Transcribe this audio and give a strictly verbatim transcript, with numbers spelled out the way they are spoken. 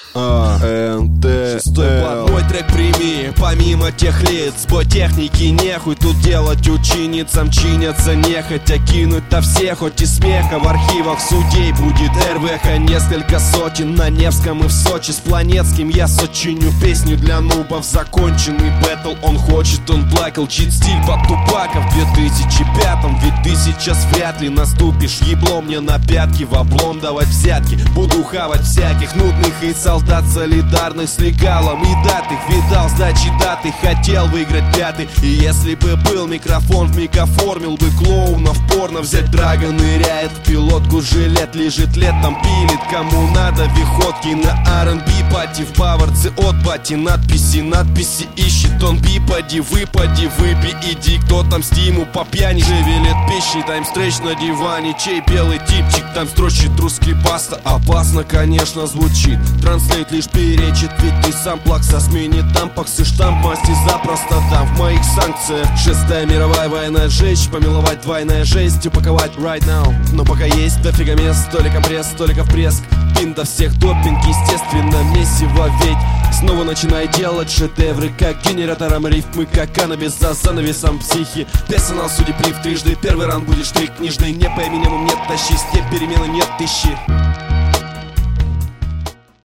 А, Н, Т, Шестой под мой трек прими. Помимо тех лиц, бой техники нехуй тут делать ученицам. Чинятся нехотя, кинуть-то все, хоть и смеха. В архивах судей будет эр вэ ха несколько сотен. На Невском и в Сочи с Планецким я сочиню песню для нубов. Законченный бэтл, он хочет, он плакал. Чит стиль под Тупака в две тысячи пятом. Ведь ты сейчас вряд ли наступишь ебло мне на пятки. В облом давать взятки, буду хавать всяких нудных и солдат солидарных с легалом. И датых видал сдачи даты, хотел выиграть пятый. И если бы был микрофон, в миг оформил бы клоуна в порно. Взять драга ныряет в пилотку, жилет лежит летом, пилит кому надо виходки на ар энд би пати. В баварце от бати надписи, надписи ищет он бипади. Выпади, выпей, иди, кто там стиму по пьяни шевелит пищей, таймстретч на диване. Чей белый типчик там строчит русский паста. Опасно, конечно, звучит, транслейт лишь перечит. Ведь ты сам плакса, сменит тампакс и штамп масти запросто там в моих санкциях. Шестая мировая война, жечь, помиловать двойная жесть, упаковать right now. Но пока есть дофига мест, то ли компресс, то ли ковпресс. Пинда всех допинг, естественно, месиво ведь. Снова начинай делать шедевры, как генератором рифмы, как каннабис за занавесом психи. Персонал судеб лифт трижды, первый раунд будет штрих книжный. Не по именам нет, тащи, степь перемены нет, ищи.